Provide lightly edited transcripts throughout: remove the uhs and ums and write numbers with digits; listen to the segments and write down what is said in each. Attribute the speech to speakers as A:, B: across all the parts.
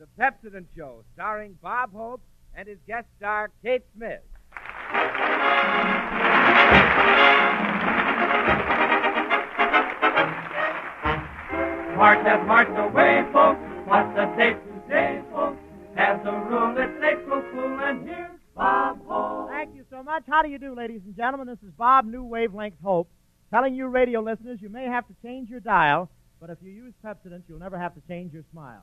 A: The Pepsodent Show, starring Bob Hope and his guest star, Kate Smith.
B: March has marched away, folks. What's the date today, folks? As the rule, it's April Fool, and here's Bob Hope.
C: Thank you so much. How do you do, ladies and gentlemen? This is Bob New Wavelength Hope, telling you radio listeners you may have to change your dial, but if you use Pepsodent, you'll never have to change your smile.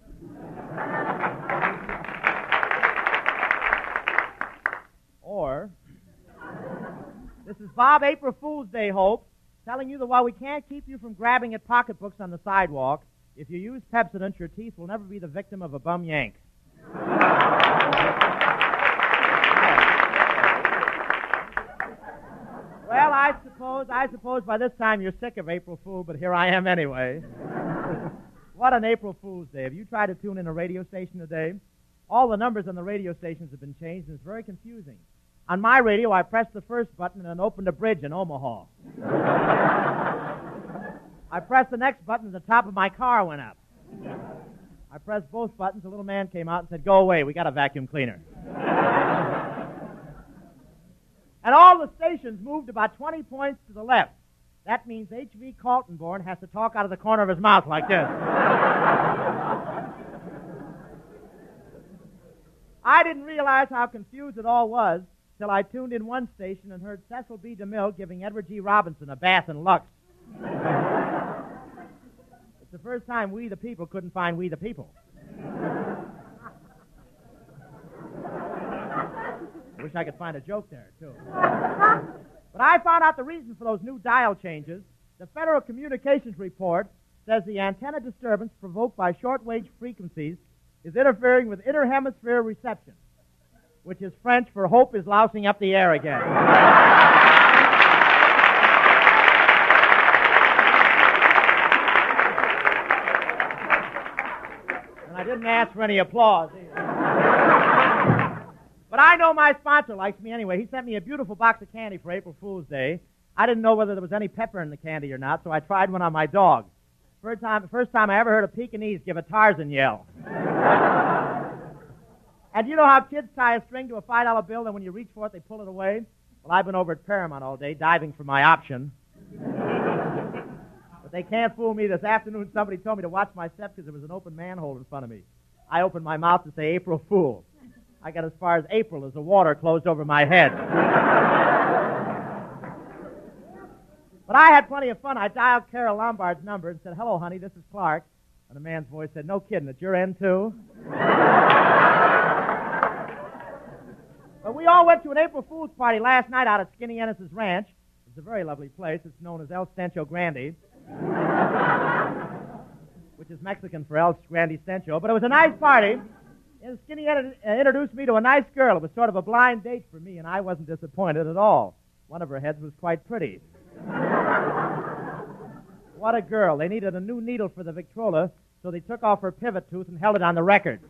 C: Or, this is Bob April Fool's Day Hope, telling you that while we can't keep you from grabbing at pocketbooks on the sidewalk, if you use Pepsodent, your teeth will never be the victim of a bum yank. Well, I suppose by this time you're sick of April Fool, but here I am anyway. What an April Fool's Day. Have you tried to tune in a radio station today? All the numbers on the radio stations have been changed, and it's very confusing. On my radio, I pressed the first button and it opened a bridge in Omaha. I pressed the next button and the top of my car went up. I pressed both buttons, a little man came out and said, "Go away, we got a vacuum cleaner." And all the stations moved about 20 points to the left. That means H.V. Kaltenborn has to talk out of the corner of his mouth like this. I didn't realize how confused it all was till I tuned in one station and heard Cecil B. DeMille giving Edward G. Robinson a bath in Lux. It's the first time we the people couldn't find we the people. I wish I could find a joke there, too. But I found out the reason for those new dial changes. The Federal Communications Report says the antenna disturbance provoked by shortwave frequencies is interfering with inter-hemisphere reception, which is French for hope is lousing up the air again. And I didn't ask for any applause either. But I know my sponsor likes me anyway. He sent me a beautiful box of candy for April Fool's Day. I didn't know whether there was any pepper in the candy or not, so I tried one on my dog. First time I ever heard a Pekingese give a Tarzan yell. And you know how kids tie a string to a $5 bill, and when you reach for it, they pull it away? Well, I've been over at Paramount all day, diving for my option. But they can't fool me. This afternoon, somebody told me to watch my step because there was an open manhole in front of me. I opened my mouth to say April Fool. I got as far as April as the water closed over my head. But I had plenty of fun. I dialed Carol Lombard's number and said, "Hello, honey, this is Clark." And a man's voice said, "No kidding, it's your end, too?" But we all went to an April Fool's party last night out at Skinny Ennis's Ranch. It's a very lovely place. It's known as El Stencho Grande, which is Mexican for El Grande Stencho. But it was a nice party. And Skinny introduced me to a nice girl. It was sort of a blind date for me, and I wasn't disappointed at all. One of her heads was quite pretty. What a girl. They needed a new needle for the Victrola, so they took off her pivot tooth and held it on the record.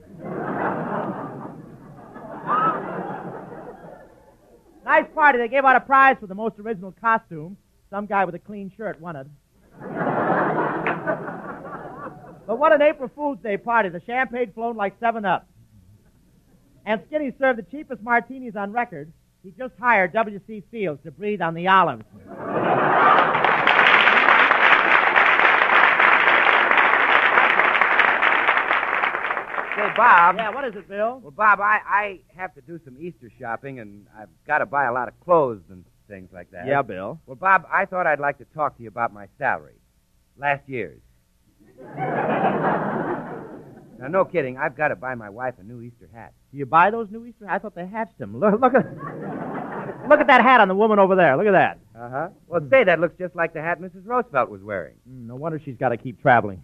C: Nice party. They gave out a prize for the most original costume. Some guy with a clean shirt won it. But what an April Fool's Day party. The champagne flowed like 7-Up. And Skinny served the cheapest martinis on record. He just hired W.C. Fields to breathe on the olives.
A: Say, Bob.
C: Yeah, what is it, Bill?
A: Well, Bob, I have to do some Easter shopping, and I've got to buy a lot of clothes and things like that.
C: Yeah, Bill.
A: Well, Bob, I thought I'd like to talk to you about my salary. Last year's. Now, no kidding. I've got to buy my wife a new Easter hat.
C: Do you buy those new Easter hats? I thought they hatched them. Look at that hat on the woman over there. Look at that.
A: Uh-huh. Well, say, that looks just like the hat Mrs. Roosevelt was wearing.
C: No wonder she's got to keep traveling.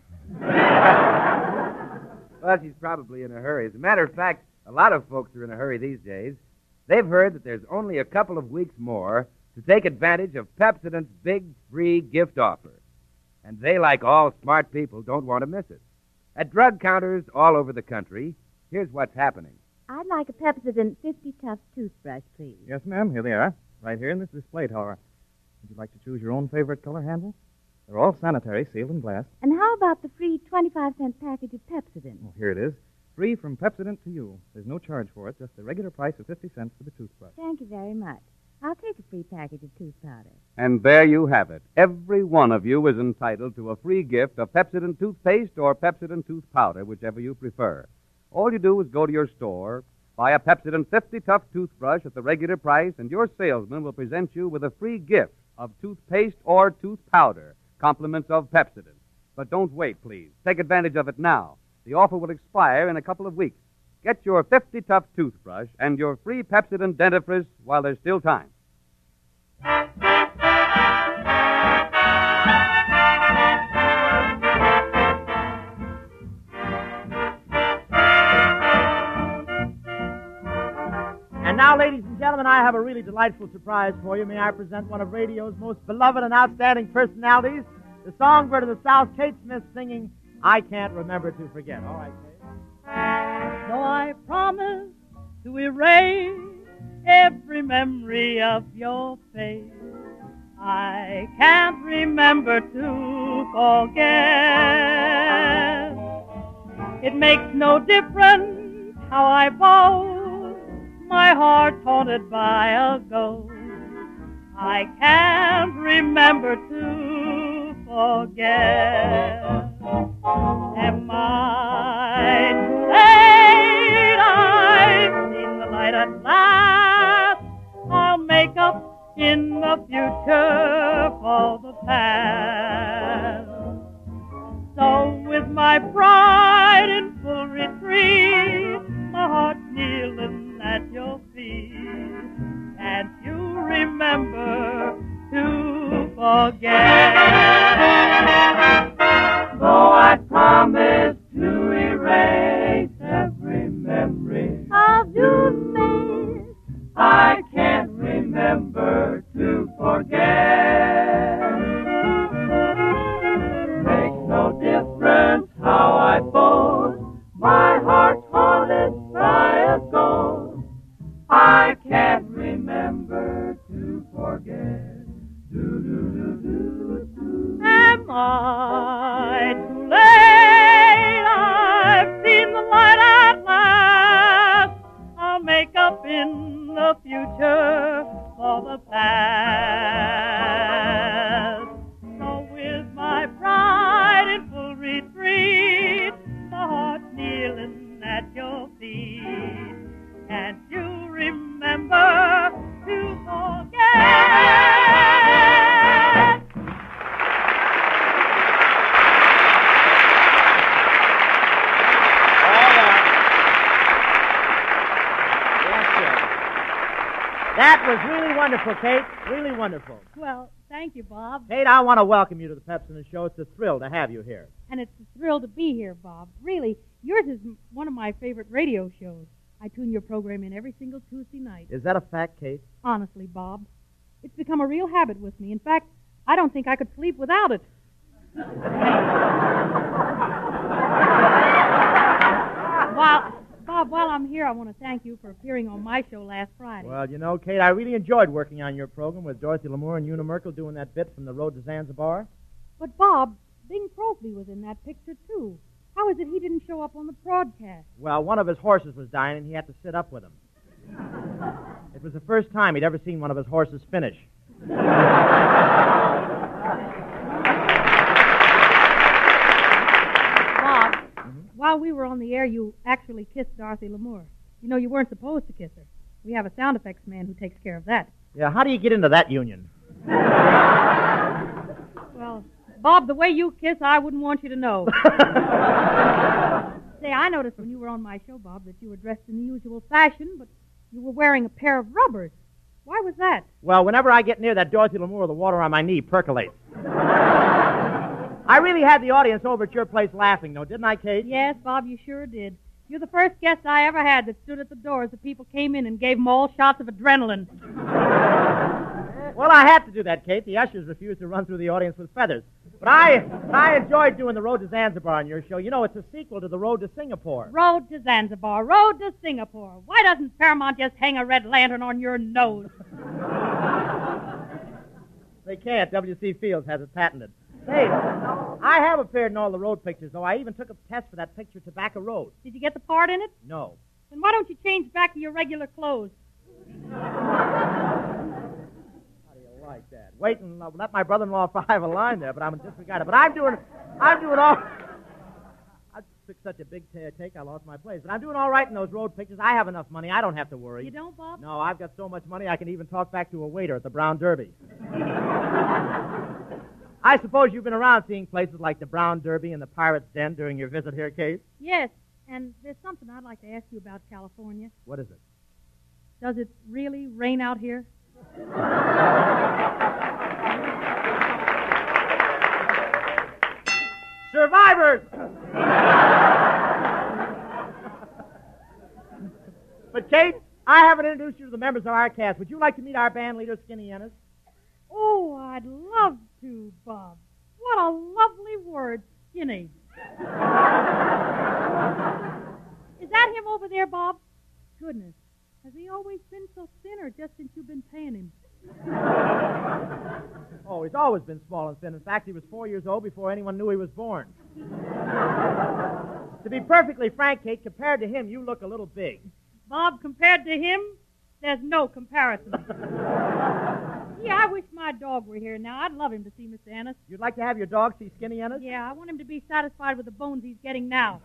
A: Well, she's probably in a hurry. As a matter of fact, a lot of folks are in a hurry these days. They've heard that there's only a couple of weeks more to take advantage of Pepsodent's big free gift offer. And they, like all smart people, don't want to miss it. At drug counters all over the country, here's what's happening.
D: I'd like a Pepsodent 50 Tough toothbrush, please.
E: Yes, ma'am. Here they are. Right here in this display tower. Would you like to choose your own favorite color handle? They're all sanitary, sealed in glass.
D: And how about the free 25-cent package of Pepsodent?
E: Oh, here it is. free from Pepsodent to you. There's no charge for it, just the regular price of 50 cents for the toothbrush.
D: Thank you very much. I'll take a free package of tooth powder.
F: And there you have it. Every one of you is entitled to a free gift of Pepsodent toothpaste or Pepsodent tooth powder, whichever you prefer. All you do is go to your store, buy a Pepsodent 50 Tough toothbrush at the regular price, and your salesman will present you with a free gift of toothpaste or tooth powder, compliments of Pepsodent. But don't wait, please. Take advantage of it now. The offer will expire in a couple of weeks. Get your 50 Tough toothbrush and your free Pepsodent dentifrice while there's still time.
C: And now, ladies and gentlemen, I have a really delightful surprise for you. May I present one of radio's most beloved and outstanding personalities, the songbird of the South, Kate Smith, singing I Can't Remember to Forget. All right, Kate.
G: So I promise to erase every memory of your face. I can't remember to forget. It makes no difference how I vote, my heart's haunted by a ghost. I can't remember to forget. Am I too late? I've seen the light at last. I'll make up in the future for the past. So with my pride in full retreat, my heart kneeling at your feet, can't you remember to forget?
B: Though I promise to erase every memory
D: Of your face.
B: I can't remember to forget. Makes no difference how I boast, my heart's haunted by a ghost. I can't remember to forget. Do-do-do-do-do.
G: Am I too late? I've seen the light at last. I'll make up in the future for the past. So with my pride in full retreat, my heart kneeling at your feet, can't you remember to forget?
C: That was really wonderful, Kate. Really wonderful.
G: Well, thank you, Bob.
C: Kate, I want to welcome you to the Pepsodent Show. It's a thrill to have you here.
H: And it's a thrill to be here, Bob. Really, yours is one of my favorite radio shows. I tune your program in every single Tuesday night.
C: Is that a fact, Kate?
H: Honestly, Bob. It's become a real habit with me. In fact, I don't think I could sleep without it. Bob, while I'm here, I want to thank you for appearing on my show last Friday.
C: Well, you know, Kate, I really enjoyed working on your program with Dorothy Lamour and Una Merkel doing that bit from the Road to Zanzibar.
H: But, Bob, Bing Crosby was in that picture, too. How is it he didn't show up on the broadcast?
C: Well, one of his horses was dying, and he had to sit up with him. It was the first time he'd ever seen one of his horses finish.
H: Bob, while we were on the air, you actually kissed Dorothy Lamour. You know, you weren't supposed to kiss her. We have a sound effects man who takes care of that.
C: Yeah, how do you get into that union?
H: Well, Bob, the way you kiss, I wouldn't want you to know. Say, I noticed when you were on my show, Bob, that you were dressed in the usual fashion, but you were wearing a pair of rubbers. Why was that?
C: Well, whenever I get near that Dorothy Lamour, the water on my knee percolates. I really had the audience over at your place laughing, though, didn't I, Kate?
H: Yes, Bob, you sure did. You're the first guest I ever had that stood at the door as the people came in and gave them all shots of adrenaline.
C: Well, I had to do that, Kate. The ushers refused to run through the audience with feathers. But I enjoyed doing the Road to Zanzibar on your show. You know, it's a sequel to the Road to Singapore.
H: Road to Zanzibar, Road to Singapore. Why doesn't Paramount just hang a red lantern on your nose?
C: They can't. W.C. Fields has it patented. Hey, I have appeared in all the road pictures, though. I even took a test for that picture, Tobacco Road.
H: Did you get the part in it?
C: No.
H: Then why don't you change back to your regular clothes?
C: How do you like that? Wait and let my brother-in-law have a line there, but I'm disregarded. But I'm doing all... I took such a big take, I lost my place. But I'm doing all right in those road pictures. I have enough money. I don't have to worry.
H: You don't, Bob?
C: No, I've got so much money I can even talk back to a waiter at the Brown Derby. I suppose you've been around seeing places like the Brown Derby and the Pirate's Den during your visit here, Kate?
H: Yes, and there's something I'd like to ask you about California.
C: What is it?
H: Does it really rain out here?
C: Survivors! But, Kate, I haven't introduced you to the members of our cast. Would you like to meet our band leader, Skinny Ennis?
H: Oh, I'd love to, Bob. What a lovely word, skinny. Is that him over there, Bob? Goodness. Has he always been so thin or just since you've been paying him?
C: Oh, he's always been small and thin. In fact, he was 4 years old before anyone knew he was born. To be perfectly frank, Kate, compared to him, you look a little big.
H: Bob, compared to him, there's no comparison. Yeah, I wish my dog were here now. I'd love him to see Mr. Ennis.
C: You'd like to have your dog see Skinny Ennis?
H: Yeah, I want him to be satisfied with the bones he's getting now.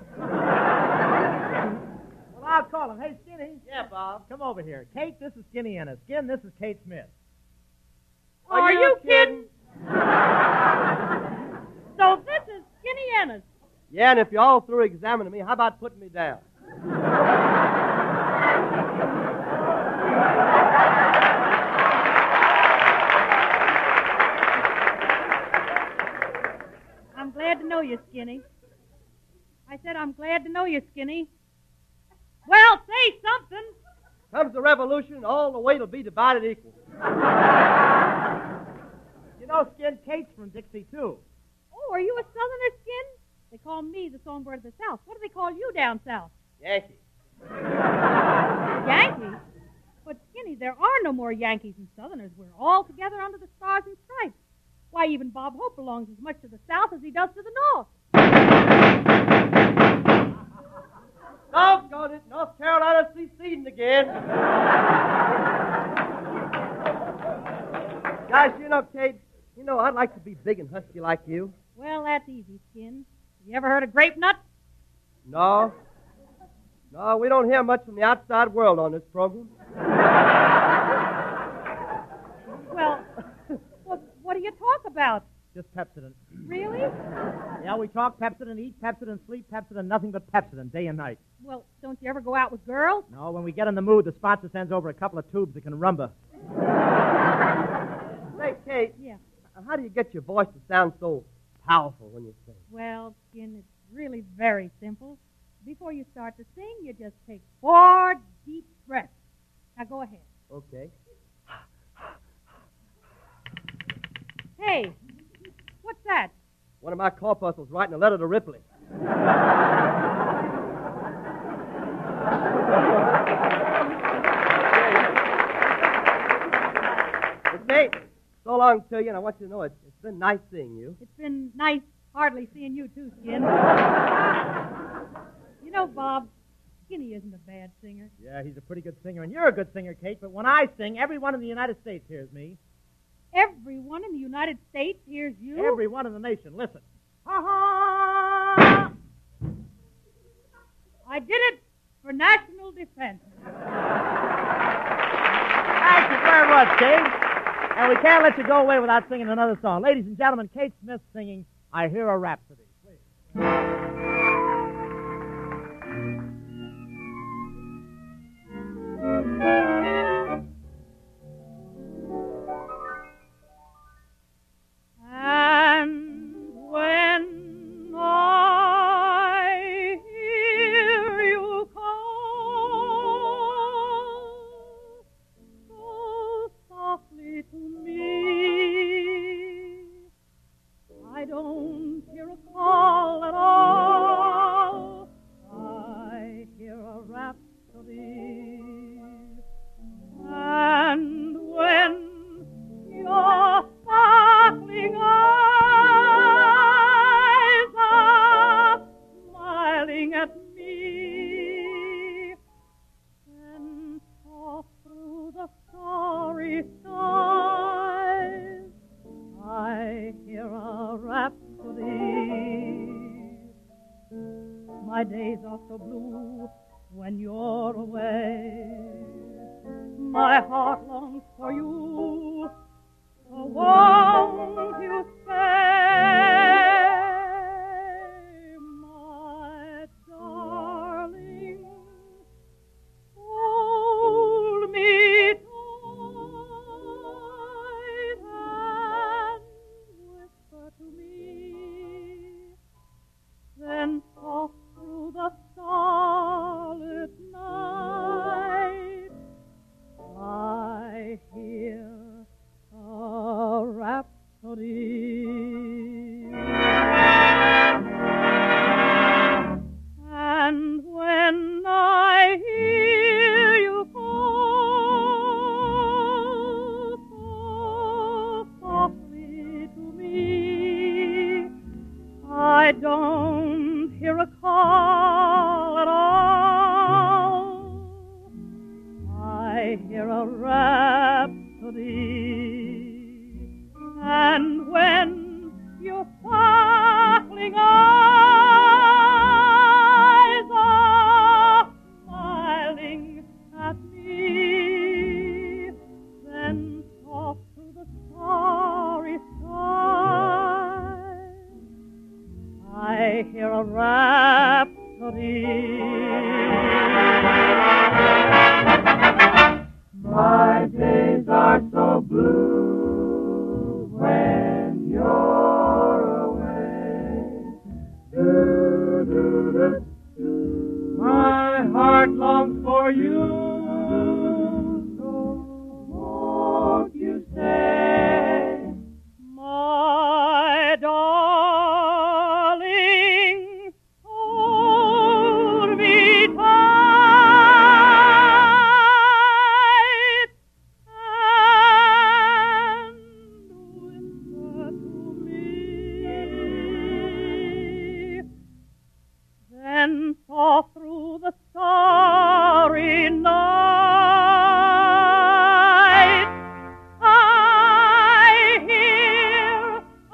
C: Well, I'll call him. Hey, Skinny.
I: Yeah, Bob.
C: Come over here. Kate, this is Skinny Ennis. Skin, this is Kate Smith.
H: Are you kidding? So this is Skinny Ennis.
I: Yeah, and if you're all through examining me, how about putting me down?
H: I'm glad to know you, Skinny. I said I'm glad to know you, Skinny. Well, say something.
I: Comes the revolution, all the weight will be divided equal.
C: You know, Skin, Kate's from Dixie, too.
H: Oh, are you a Southerner, Skin? They call me the songbird of the South. What do they call you down south?
I: Yankee.
H: Yankees? But, Skinny, there are no more Yankees and Southerners. We're all together under the stars and stripes. Why, even Bob Hope belongs as much to the South as he does to the North.
I: Doggone it, North Carolina seceding again. Guys, Kate, I'd like to be big and husky like you.
H: Well, that's easy, Skin. You ever heard of grape nut?
I: No. No, we don't hear much from the outside world on this program.
H: Well, what do you talk about?
C: Just Pepsodent.
H: Really?
C: Yeah, we talk Pepsodent, eat Pepsodent, sleep Pepsodent, nothing but Pepsodent, day and night.
H: Well, don't you ever go out with girls?
C: No, when we get in the mood, the sponsor sends over a couple of tubes that can rumba.
I: Say, Kate.
H: Yeah.
I: How do you get your voice to sound so powerful when you sing?
H: Well, Skin, it's really very simple. Before you start to sing, you just take 4 deep breaths. Now go ahead.
I: Okay.
H: Hey, what's that?
I: One of my corpuscles writing a letter to Ripley. Okay, so long to you, and I want you to know it's been nice seeing you.
H: It's been nice hardly seeing you too, Skin. You know, Bob, Skinny isn't a bad singer.
C: Yeah, he's a pretty good singer, and you're a good singer, Kate, but when I sing, everyone in the United States hears me.
H: Everyone in the United States hears you?
C: Everyone in the nation. Listen. Ha-ha!
H: I did it for national defense.
C: Thank you very much, Kate. And we can't let you go away without singing another song. Ladies and gentlemen, Kate Smith singing I Hear a Rhapsody. Please.
G: And when I hear you call so softly to me, I don't hear a call blue when you're away. My heart longs for you, so won't you stay, my darling? Hold me tight and whisper to me, then soft through the starlit night I hear a rhapsody. And when I hear you call so softly to me, I don't hear a call at all. I hear a rhapsody. And when your sparkling eyes are smiling at me, then soft through the starry sky I hear a rhapsody.
B: My days are so blue when you're away. Do-do-do-do. My heart longs for you, so won't you stay?
G: My darling, hold me tight and whisper to me, then soft through the starry night I hear a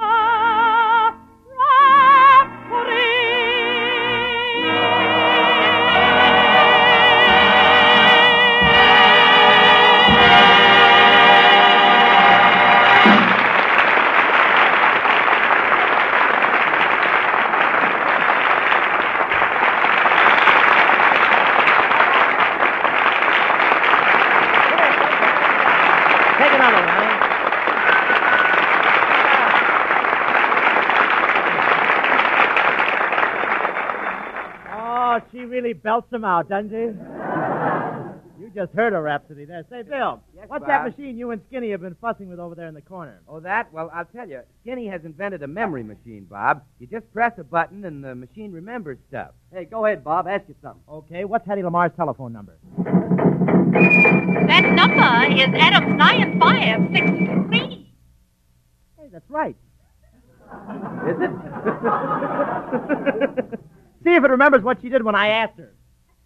C: Take another one, honey. Oh, she really belts them out, doesn't she? You just heard a rhapsody there. Say, Bill,
A: Yes,
C: what's
A: Bob?
C: that machine you and Skinny have been fussing with over there in the corner?
A: Oh, that? Well, I'll tell you. Skinny has invented a memory machine, Bob. You just press a button and the machine remembers stuff.
I: Hey, go ahead, Bob. Ask you something.
C: Okay, what's Hetty Lamar's telephone number?
J: That number is Adams 9563.
C: Hey, that's right.
A: Is it?
C: See if it remembers what she did when I asked her.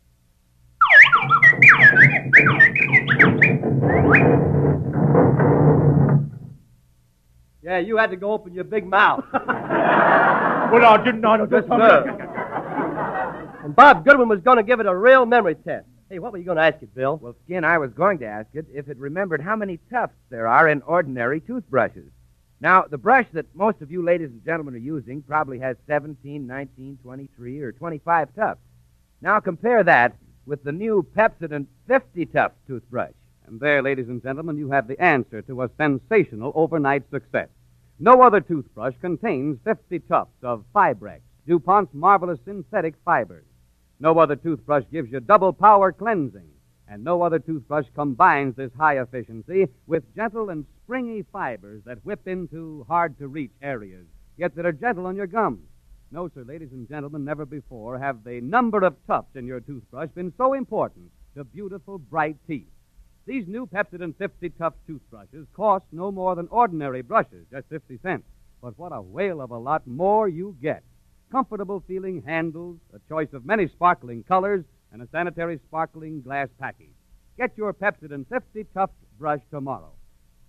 I: Yeah, you had to go open your big mouth.
C: Well, no,
I: Yes, sir. And Bob Goodwin was going to give it a real memory test. Hey, what were you going to ask it, Bill?
A: Well, Skin, I was going to ask it if it remembered how many tufts there are in ordinary toothbrushes. Now, the brush that most of you ladies and gentlemen are using probably has 17, 19, 23, or 25 tufts. Now compare that with the new Pepsodent 50-tuft toothbrush.
F: And there, ladies and gentlemen, you have the answer to a sensational overnight success. No other toothbrush contains 50 tufts of Fibrex, DuPont's marvelous synthetic fibers. No other toothbrush gives you double power cleansing. And no other toothbrush combines this high efficiency with gentle and springy fibers that whip into hard-to-reach areas, yet that are gentle on your gums. No, sir, ladies and gentlemen, never before have the number of tufts in your toothbrush been so important to beautiful, bright teeth. These new Pepsodent 50-tuft toothbrushes cost no more than ordinary brushes, just 50 cents. But what a whale of a lot more you get. Comfortable-feeling handles, a choice of many sparkling colors, and a sanitary sparkling glass package. Get your Pepsodent 50-tuft brush tomorrow.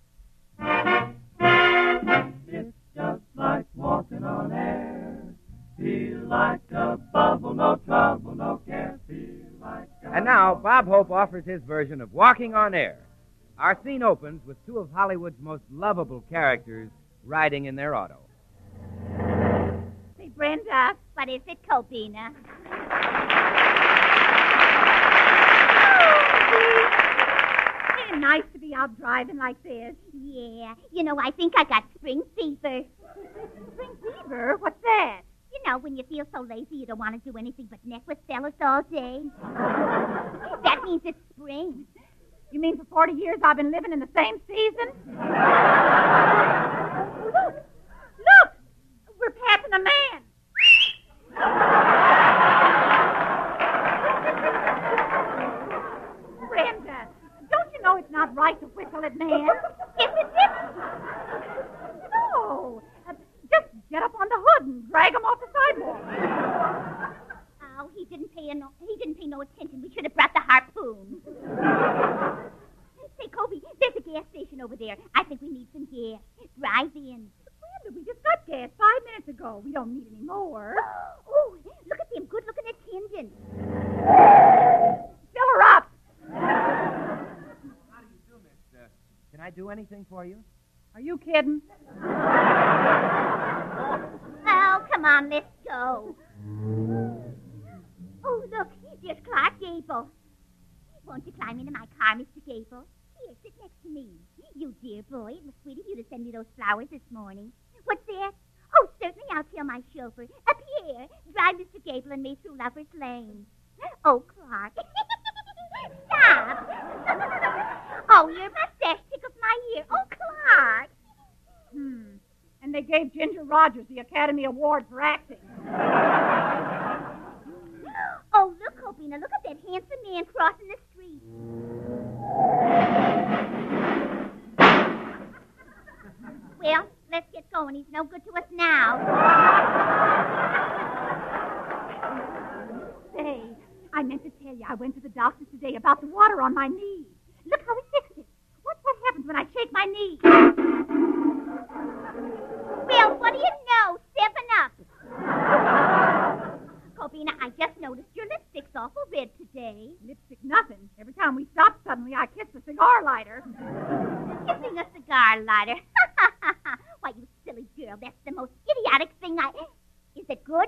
B: It's just like walking on air. Feel like a bubble, no trouble, no care. Feel like a
A: And now, Bob Hope offers his version of Walking on Air. Our scene opens with two of Hollywood's most lovable characters riding in their auto.
D: Say, Brenda, what is it, Cobina?
K: Isn't it nice to be out driving like this?
D: Yeah. You know, I think I got spring fever.
K: Spring fever? What's that?
D: You know, when you feel so lazy you don't want to do anything but neck with fellas all day. That means it's spring.
K: You mean for 40 years I've been living in the same season? Look! We're passing a man. Brenda, don't you know it's not right to whistle at man?
D: Isn't it?
K: No. Just get up on the hood and drag him off the sidewalk.
D: Oh, he didn't pay no attention. We should have brought the harpoon. Say, Kobe, there's a gas station over there. I think we need some gas. Drive in.
K: Brenda, we just got gas 5 minutes ago. We don't need any more.
D: Oh, look at them good-looking attendants.
K: Fill her up.
A: How do you do, miss? Can I do anything for you?
K: Are you kidding?
D: Oh, come on, let's go. Oh, look, there's Clark Gable. Won't you climb into my car, Mr. Gable? Here, sit next to me. You dear boy, it was sweet of you to send me those flowers this morning. What's that? Oh, certainly I'll tell my chauffeur. Pierre, drive Mr. Gable and me through Lover's Lane. Oh, Clark. Stop. Oh, your mustache tickles my ear. Oh, Clark.
K: And they gave Ginger Rogers the Academy Award for acting.
D: Oh, look, Cobina, look at that handsome man crossing the street. Well, let's get going. He's no good to us now.
K: Say, I meant to tell you, I went to the doctor today about the water on my knee. Look how he fixed it. What happens when I shake my knee?
D: Well, what do you know? 7-Up. Cobina, I just noticed your lipstick's awful red today.
K: Lipstick nothing. Every time we stop suddenly, I kiss the cigar lighter.
D: Kissing a cigar lighter. Why, you silly girl, that's the most idiotic thing Is it good?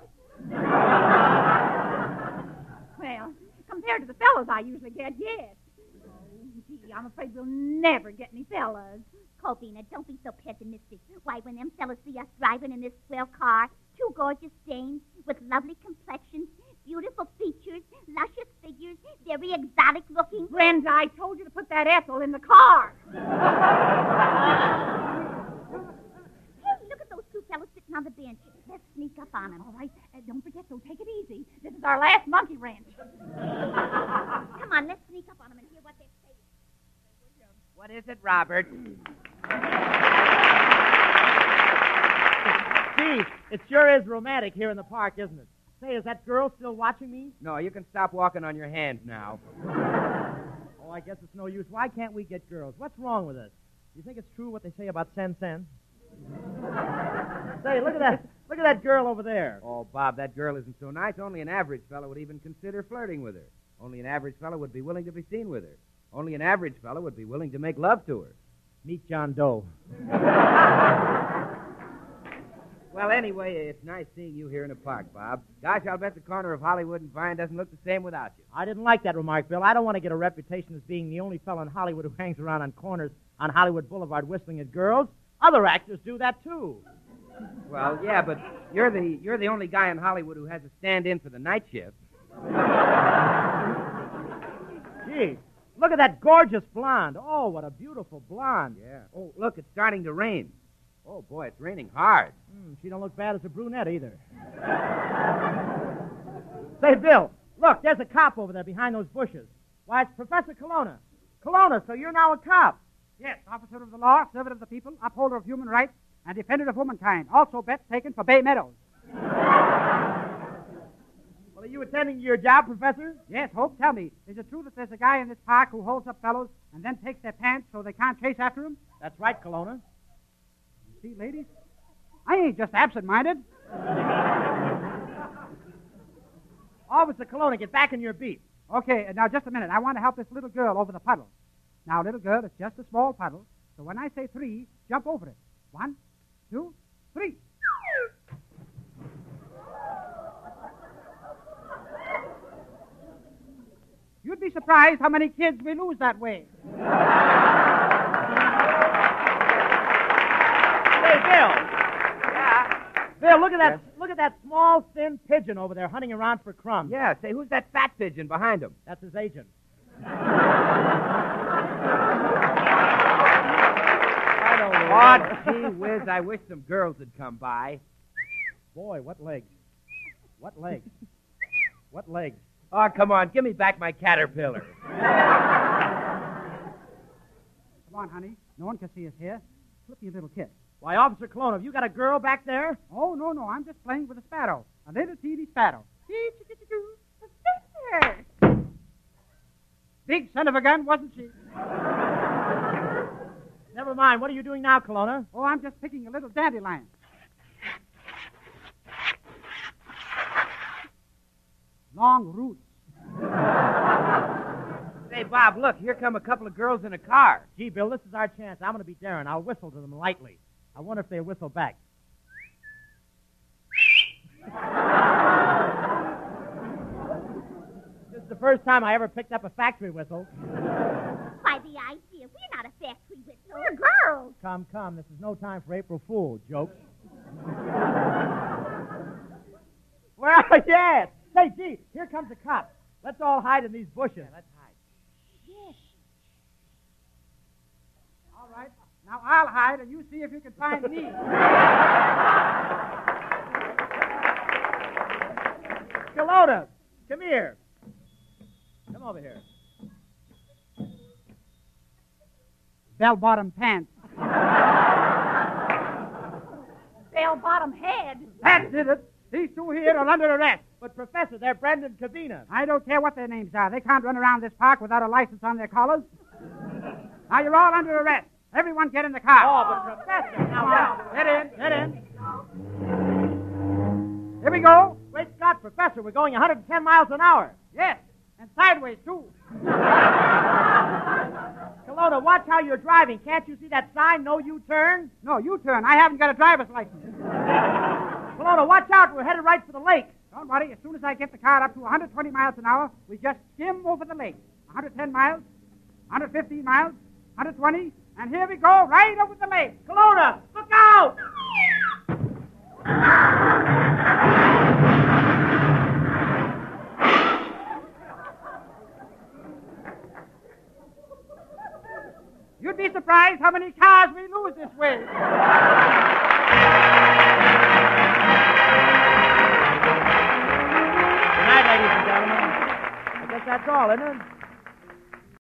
K: Well, compared to the fellows I usually get, yes. Gee, I'm afraid we'll never get any fellas.
D: Cobina, don't be so pessimistic. Why, when them fellas see us driving in this swell car, two gorgeous dames with lovely complexions, beautiful features, luscious figures, very exotic looking.
K: Brenda, I told you to put that Ethel in the car.
D: Hey, look at those two fellas sitting on the bench. Let's sneak up on them.
K: All right, don't forget, though, take it easy. This is our last monkey wrench.
D: Come on, let's sneak up on them and hear what they're saying.
A: What is it, Robert?
C: Gee, it sure is romantic here in the park, isn't it? Say, is that girl still watching me?
A: No, you can stop walking on your hands now.
C: Oh, I guess it's no use. Why can't we get girls? What's wrong with us? You think it's true what they say about Sen? Say, look at that girl over there.
A: Oh, Bob, that girl isn't so nice. Only an average fellow would even consider flirting with her. Only an average fellow would be willing to be seen with her. Only an average fellow would be willing to make love to her.
C: Meet John Doe.
A: Well, anyway, it's nice seeing you here in the park, Bob. Gosh, I'll bet the corner of Hollywood and Vine doesn't look the same without you.
C: I didn't like that remark, Bill. I don't want to get a reputation as being the only fellow in Hollywood who hangs around on corners on Hollywood Boulevard whistling at girls. Other actors do that, too.
A: Well, yeah, but you're the only guy in Hollywood who has a stand-in for the night shift.
C: Gee, look at that gorgeous blonde. Oh, what a beautiful blonde.
A: Yeah. Oh, look, it's starting to rain. Oh, boy, it's raining hard.
C: She don't look bad as a brunette either. Say, Bill, look, there's a cop over there behind those bushes. Why, it's Professor Colonna. Colonna, so you're now a cop.
L: Yes, officer of the law, servant of the people, upholder of human rights, and defender of womankind. Also bets taken for Bay Meadows.
C: Well, are you attending to your job, Professor?
L: Yes, Hope, tell me, is it true that there's a guy in this park who holds up fellows and then takes their pants so they can't chase after him?
C: That's right, See,
L: ladies, I ain't just absent-minded.
C: Officer Colonna, get back in your beat.
L: Okay, now just a minute. I want to help this little girl over the puddle. Now, little girl, it's just a small puddle. So when I say 3, jump over it. 1, 2, 3. You'd be surprised how many kids we lose that way.
C: Hey, Bill. Yeah? Bill, look at that small, thin pigeon over there hunting around for crumbs.
A: Yeah, say, who's that fat pigeon behind him?
C: That's his agent.
A: Oh, gee whiz, I wish some girls had come by.
C: Boy, what legs. What legs. What legs.
A: Oh, come on, give me back my caterpillar.
L: Come on, honey. No one can see us here. Slip me a little kiss.
C: Why, Officer Colonna, have you got a girl back there?
L: Oh, no. I'm just playing with a sparrow. A little teeny sparrow.
K: Professor!
L: Big son of a gun, wasn't she?
C: Never mind. What are you doing now, Colonna?
L: Oh, I'm just picking a little dandelion. Long roots.
A: Say, Bob, look, here come a couple of girls in a car.
C: Gee, Bill, this is our chance. I'm going to be daring. I'll whistle to them lightly. I wonder if they whistle back. This is the first time I ever picked up a factory whistle.
D: Why, the idea. We're not a factory whistle.
K: We're girls.
C: Come. This is no time for April Fool jokes. Well, yes. Say, gee, here comes a cop. Let's all hide in these bushes.
A: Yeah, let's hide.
K: Yes.
L: All right. Now I'll hide, and you see if you can find me.
C: Colonna, come here. Come over here.
L: Bell-bottom pants.
K: Bell-bottom head.
L: That did it. These two here are under arrest.
C: But, Professor, they're Brendan Cavina.
L: I don't care what their names are. They can't run around this park without a license on their collars. Now you're all under arrest. Everyone get in the car.
C: Oh, but, Professor, now,
L: Get in. Here we go.
C: Great Scott, Professor, we're going 110 miles an hour.
L: Yes, and sideways, too.
C: Colonna, watch how you're driving. Can't you see that sign, no U-turn?
L: No, U-turn. I haven't got a driver's license.
C: Colonna, watch out. We're headed right for the lake.
L: Don't worry. As soon as I get the car up to 120 miles an hour, we just skim over the lake. 110 miles, 115 miles, 120, and here we go, right over the lake.
C: Colonna, look out!
L: You'd be surprised how many cars we lose this way.
C: Good night, ladies and gentlemen. I guess that's all, isn't it?